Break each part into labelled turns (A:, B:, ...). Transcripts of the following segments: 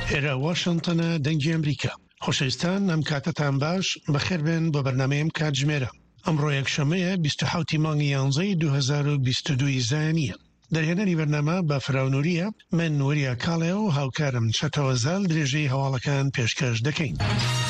A: إلى واشنطن دنجی أمريكا. خوشویستان ئەم کاتتان باش بەخێر بن بۆ بەرنامەیەم کاتژمێرە. ئەمڕۆ یەکشەمەیە 27 مانگی 11 2022 زایانیە. دەرهێنەری بەرنامە بە فراونوریە من وەریا کاڵێ و هاوکارم چەتەوەزال درێژەی هەواڵەکان پێشکەش دەکەین.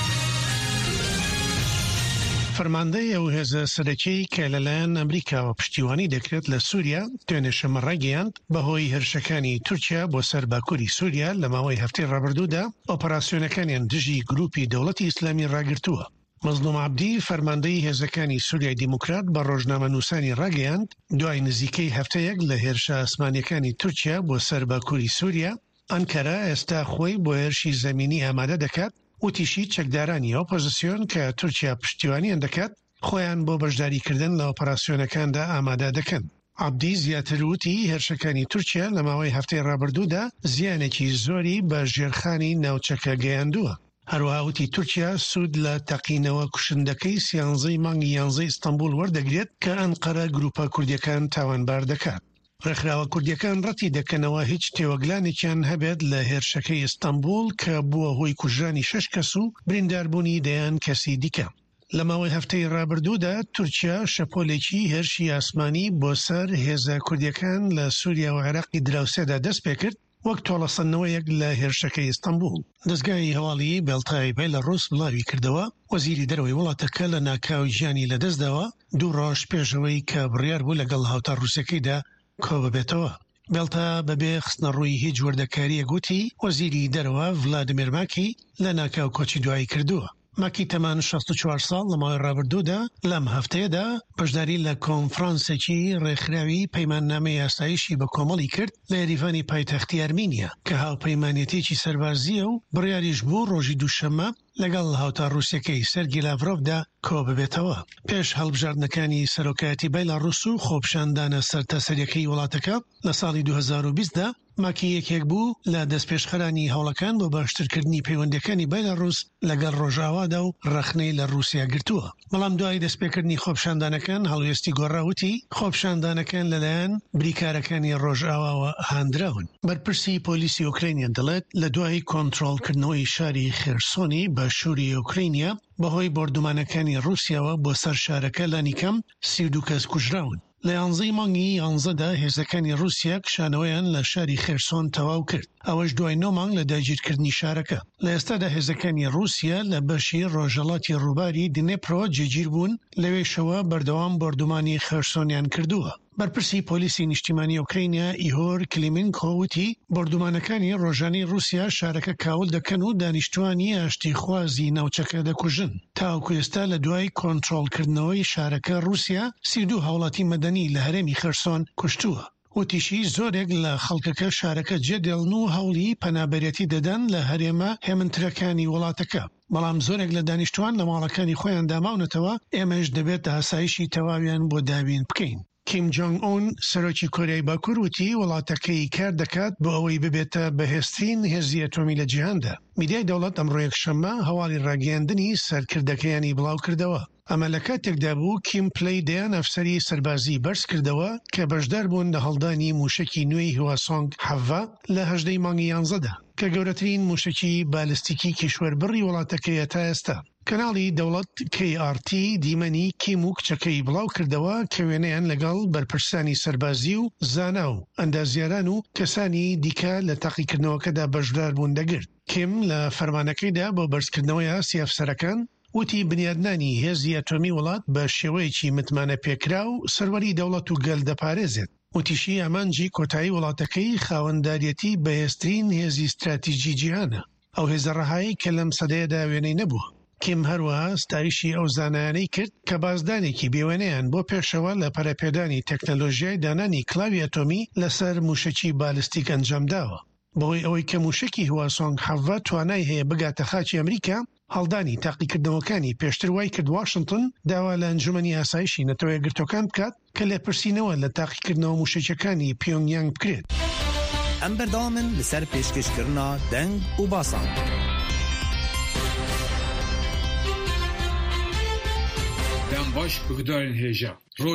A: فەرماندەی ئەو هێزە سەرەکیی کە لەلایەن ئەمریکاوە پشتیوانی دەکرێت لە سووریا دوێنێ شەمە ڕاگەیاند بەهۆی هێرشەکانی تورکیا بۆ سەر باکووری سووریا لە ماوەی هەفتەی ڕابردوودا ئۆپەراسیۆنەکانیان دژی گروپی دەوڵەتی ئیسلامی ڕاگرتووە. مەزلوم عەبدی فەرماندەی هێزەکانی سووریای دیموکرات بە ڕۆژنامەنووسانی ڕاگەیاند دوای نزیکەی هەفتەیەک لە هێرشە ئاسمانیەکانی تورکیا بۆ سەر باکووری سووریا ئەنکەرە ئێستا خۆی بۆ هێرشی زەمینی ئامادە دەکات و تیشی چەکدارانی ئۆپۆزیسیۆن کە تورکیا پشتیوانیان دەکات خۆیان بۆ بەشداریکردن لە ئۆپەراسیۆنەکاندا ئامادە دەکەن. عەبدی زیاتر وتی هێرشەکانی تورکیا لە ماوەی هەفتەی ڕابردوودا زیانێکی زۆری بە ژێرخانی ناوچەکە گەیاندووە. هەروەها وتی تورکیا سوود لە تەقینەوە کوشندەکەی 11 مانگی 11 ئیستانبول وەردەگرێت کە ئەنقەرە گروپە کوردیەکان تاوانبار دەکات. ڕێکخراوە کوردیەکان ڕەتی دەکەنەوە هیچ تێوەگلانێکیان هەبێت لە هێرشەکەی ئیستانبول کە بووە هۆی کوژرانی 6 کەس و برینداربوونی دەیان کەسی دیکە. لە ماوەی هەفتەی ڕابردوودا تورکیا شەپۆلێکی هێرشی ئاسمانی بۆ سەر هێزە کوردیەکان لە سووریا و عێراقی دراوسێدا دەست پێ کرد وەک تۆڵەسەندنەوەیەک لە هێرشەکەی ئیستانبول. دەستگای هەواڵی بێڵتای بێلاڕوس بڵاوی کردەوە وەزیری دەرەوەی وڵاتەکە لە ناکاوی ژیانی لەدەستداوە 2 ڕۆژ پێشەوەی کە بڕیار بوو لەگەڵ هاوتا ڕووسەکەیدا کۆ ببێتەوە. بێڵتا بەبێ خستنە ڕووی هیچ وەردەکاریە گوتی وەزیری دەرەوە ڤلادیمیر ماکی لە ناکاو کۆچی دوایی کردووە. ماکی تەمان 64 ساڵ لە ماوەی ڕابردوودا لەم هەفتەیەدا بەشداری لە کۆنفرانسێکی ڕێکخراوی پەیماننامەی یاساییشی بە کۆمەڵی کرد لە یەریڤانی پایتەختی ئەرمینیا کە هاوپەیمانێتێکی سەربازیە و بڕیاریش بوو ڕۆژی دووشەممە لەگەڵ هاوتا ڕووسیەکەی سەرگی لاڤرۆڤدا کۆ ببێتەوە. پێش هەڵبژاردنەکانی سەرۆکایەتی بێلاڕووس و خۆپشاندانە سەرتاسەریەکەی وڵاتەکە لە ساڵی 2020دا ماکی یەکێک بوو لە دەستپێشخەرانی هەوڵەکان بۆ باشترکردنی پەیوەندەکانی بێلاڕووس لەگەڵ ڕۆژاوادا و ڕەخنەی لە رووسیا گرتووە. بەڵام دوای دەستپێکردنی خۆپشاندانەکان هەڵوێستی گۆڕاوتی خۆپشاندانەکان لەلایەن بریکارەکانی ڕۆژئاواوە هاندراون. بەرپرسی پۆلیسی ئوکراینیا دەڵێت لە دوای کۆنتڕۆڵکردنەوەی شاری خێرسۆنی بە شووری ئوکراینیا بەهۆی بۆردومانەکانی رووسیاوە بۆ سەر شارەکە لانیکەم 32 کەس کوژراون. لە 11 مانگی 11دا هێزەکانی رووسیا کشانەوەیان لە شاری خێرسۆن تەواو کرد. ئەوەش دوای 9 مانگ لە داگیرکردنی شارەکە. لە ئێستادا هێزەکانی رووسیا لە بەشی ڕۆژهەڵاتی ڕووباری دنێپرۆ جێگیر بوون لەوێشەوە بەردەوام بۆردومانی خێرسۆنیان کردووە. بەرپرسی پۆلیسی نیشتیمانی ئوکراینیا ئیهۆر کلیمینکۆ وتی بۆردومانەکانی ڕۆژانەی رووسیا شارەکە کاول دەکەن و دانیشتوانی ئاشتیخوازی ناوچەکە دەکوژن. تاوەکو ئێستا لە دوای کۆنتڕۆڵکردنەوەی شارەکە رووسیا 32 هاوڵاتی مەدەنی لە هەرێمی خێرسۆن کوشتووە. وتیشی زۆرێک لە خەڵکەکە شارەکە جێدێڵن و هەوڵی پەنابەرێتی دەدەن لە هەرێمە هێمنترەکانی وڵاتەکە. بەڵام زۆرێک لە دانیشتوان لە ماڵەکانی خۆیان داماونەتەوە ئێمەش دەبێت ئاسایشی تەواویان بۆ داوین بکەین. کیم جۆنگ ئۆن سەرۆکی کۆریای باکوور وتی وڵاتەکەی کار دەکات بۆ ئەوەی ببێتە بەهێزترین هێزی ئەتۆمی لە جیهاندا. میدیای دەوڵەت ئەمڕۆ یەکشەممە هەواڵی ڕاگەیاندنی سەرکردەکەیانی بڵاو کردەوە. ئەمە لە کاتێکدا بوو کیم پلەی دەیان ئەفسەری سەربازی بەرز کردەوە کە بەشدار بوون لە هەڵدانی موشکی نوێی هواسۆنگ حەڤا لە 18 مانگی 11دا کە گەورەترین موشکی بالستیکی کیشوەربڕی وڵاتەکەیە تا ئێستا. کەناڵی دەوڵەت KRT دیمەنی کیم و کچەکەی بڵاو کردەوە کە وێنەیان لەگەڵ بەرپرسانی سەربازی و زانا و ئەندازیاران و کەسانی دیکە لە تاقیکردنەوەکەدا بەشدار بوون دەگرت. کیم لە فەرمانەکەیدا بۆ بەرزکردنەوەی ئاسی ئەفسەرەکان وتی بنیادنانی هێزی ئەتۆمی وڵات بە شێوەیەکی متمانە پێکرا و سەروەری دەوڵەت و گەل دەپارێزێت. وتیشی ئەمانجی کۆتایی وڵاتەکەی خاوەنداریەتی بەهێزترین هێزی استراتیژی جیهانە. ئەو هێزە ڕەهایی کە لەم سەدەیەدا وێنەی نەبووە. کیم هەروەها ستایشی ئەو زانایانەی کرد کە بازدانێکی بێوێنەیان بۆ پێشەوە لە پەرەپێدانی تەکنەلۆژیای دانانی کلاوی ئەتۆمی لەسەر موشکی بالستیک ئەنجامداوە. بەهۆی ئەوەی کە موشکی هواسۆنگ حەڤا توانای هەیە بگاتە خاچی ئەمریکا هەڵدانی تاقیکردنەوەکانی پێشتر وای کرد واشنتن داوا لە ئەنجومەنی ئاسایشی نەتەوە یەکگرتوەکان بکات کە لێپرسینەوە لە تاقیکردنەوە موشکەکانی پیۆنگیانگ بکرێت.
B: ئەم بەردەوامن لەسەر پێشکەشکردنا دەنگ و باسان.
C: دەم باش بگدارن هێژە.